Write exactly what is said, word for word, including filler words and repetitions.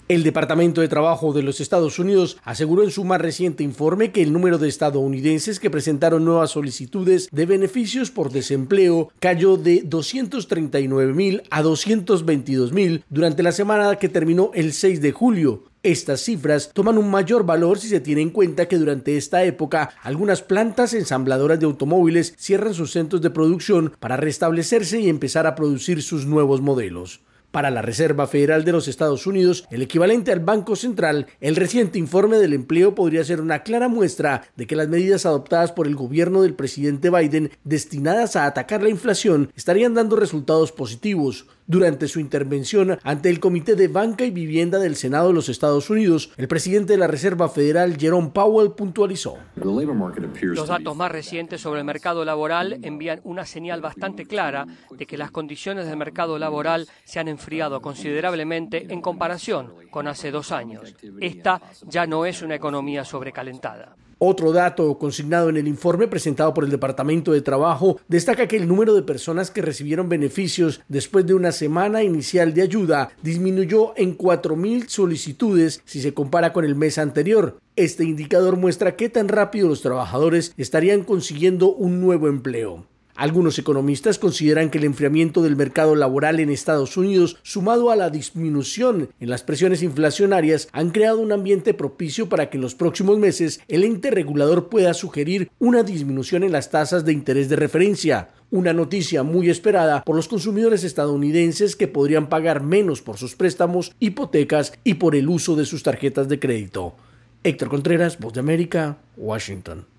El Departamento de Trabajo de los Estados Unidos aseguró en su más reciente informe que el número de estadounidenses que presentaron nuevas solicitudes de beneficios por desempleo cayó de doscientos treinta y nueve mil a doscientos veintidós mil durante la semana que terminó el seis de julio. Estas cifras toman un mayor valor si se tiene en cuenta que durante esta época algunas plantas ensambladoras de automóviles cierran sus centros de producción para restablecerse y empezar a producir sus nuevos modelos. Para la Reserva Federal de los Estados Unidos, el equivalente al Banco Central, el reciente informe del empleo podría ser una clara muestra de que las medidas adoptadas por el gobierno del presidente Biden destinadas a atacar la inflación estarían dando resultados positivos. Durante su intervención ante el Comité de Banca y Vivienda del Senado de los Estados Unidos, el presidente de la Reserva Federal, Jerome Powell, puntualizó: Los datos más recientes sobre el mercado laboral envían una señal bastante clara de que las condiciones del mercado laboral se han enfriado considerablemente en comparación con hace dos años. Esta ya no es una economía sobrecalentada. Otro dato consignado en el informe presentado por el Departamento de Trabajo destaca que el número de personas que recibieron beneficios después de una semana inicial de ayuda disminuyó en cuatro mil solicitudes si se compara con el mes anterior. Este indicador muestra qué tan rápido los trabajadores estarían consiguiendo un nuevo empleo. Algunos economistas consideran que el enfriamiento del mercado laboral en Estados Unidos, sumado a la disminución en las presiones inflacionarias, han creado un ambiente propicio para que en los próximos meses el ente regulador pueda sugerir una disminución en las tasas de interés de referencia. Una noticia muy esperada por los consumidores estadounidenses que podrían pagar menos por sus préstamos, hipotecas y por el uso de sus tarjetas de crédito. Héctor Contreras, Voz de América, Washington.